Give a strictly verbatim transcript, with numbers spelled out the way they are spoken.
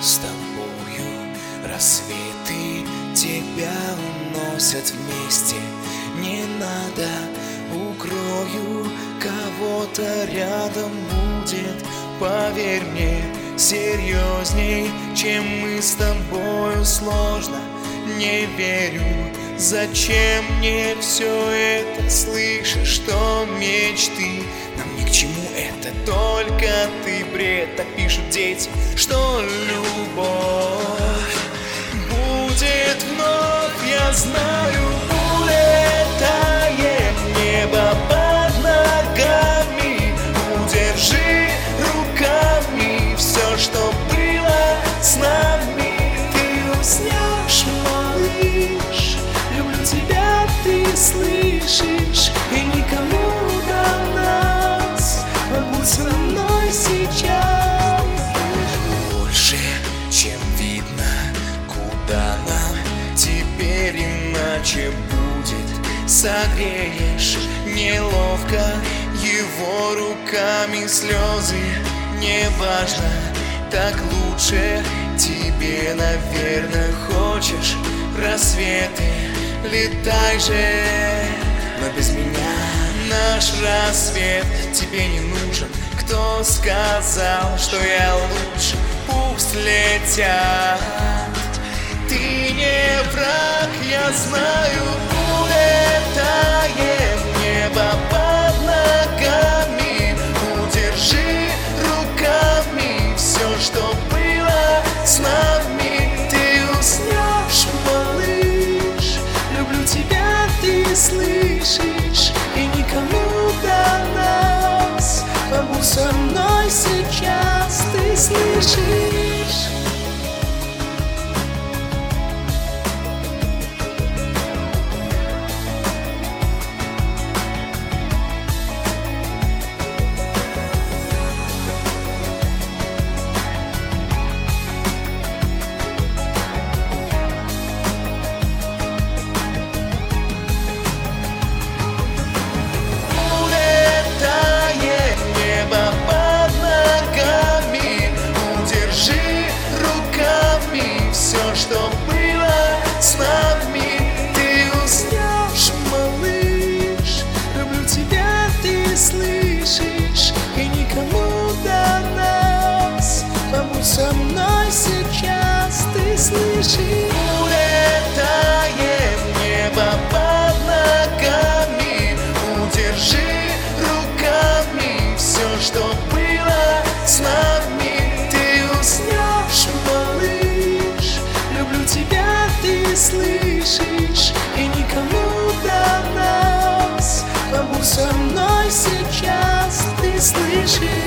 с тобою. Рассветы тебя уносят вместе. Не надо, укрою, кого-то рядом будет. Поверь мне, серьезней, чем мы с тобою, сложно. Не верю, зачем мне все это? Слышишь, что мечты нам ни к чему, это только ты бред. Так пишут дети, что любовь будет вновь. Я знаю, улетает небо под ногами. Удержи руками все, что было с нами. Ты уснешь, малыш, люблю тебя, ты слышишь, и никому до нас. Побудь со мной сейчас. Больше, чем видно, куда нам теперь иначе будет. Согреешь неловко его руками слезы. Неважно, так лучше тебе, наверное, хочешь рассветы. Летай же, но без меня наш рассвет тебе не нужен. Кто сказал, что я лучше? Пусть летят. Ты не враг, я знаю, улетает небо под ногами. Удержи руками все, что было с нами. Ты уснешь, малыш, люблю тебя, ты слышишь, и никому до нас. Побудь со мной сейчас, ты слышишь. Что было с нами, ты уснешь, малыш, люблю тебя, ты слышишь, и никому до нас. Побудь со мной сейчас, ты слышишь. Улетает небо под ногами. Удержи руками все, что было с нами. Ты уснешь, малыш, люблю тебя, ты слышишь, и никому до нас. Побудь со мной сейчас, ты слышишь.